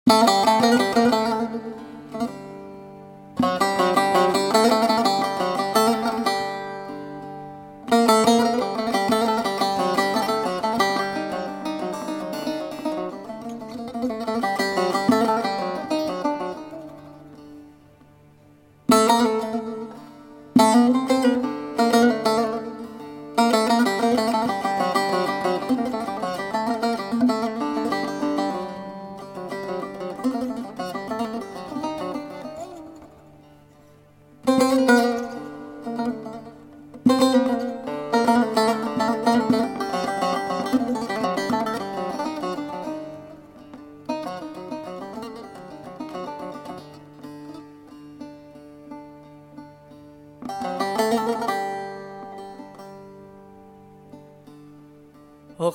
Ah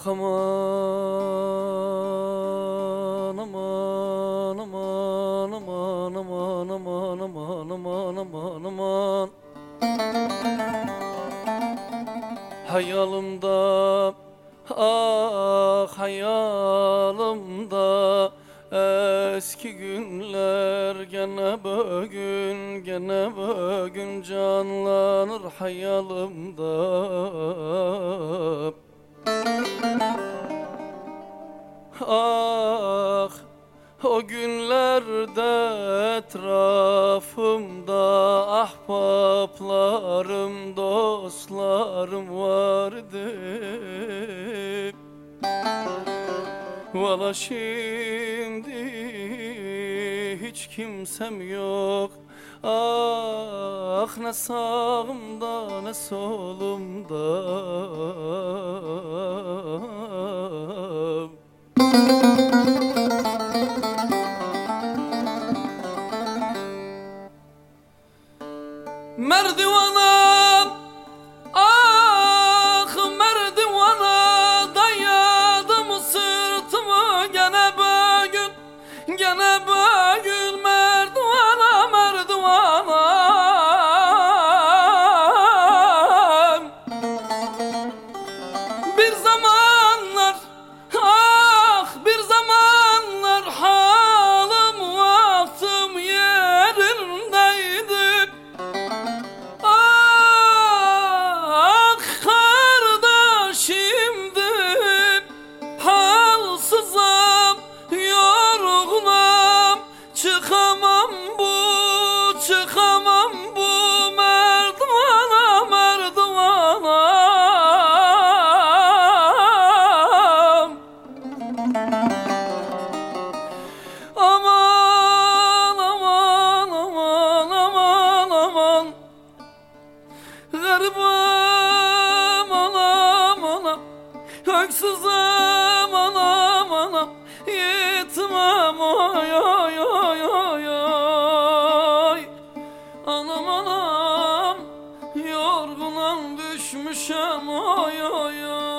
aman aman aman aman aman aman aman aman aman aman Hayalımda, ah hayalımda eski günler gene bugün canlanır hayalımda. Ah o günlerde etrafımda ahbaplarım, dostlarım vardı. Valla şimdi hiç kimsem yok. Ah ne sağımda ne solumda. Merdivana, ah merdivana dayadım sırtımı gene bugün merdivana merdivana. Bir zamanlar, ah bir zamanlar halim vaktim yerindeydi. Çıkamam bu merdivana merdivana. Aman aman aman aman aman garibim anam anam, öksüzüm anam anam, yetimim oy oy oy oy oy. Anam anam yorgunum düşmüşem oy oy oy.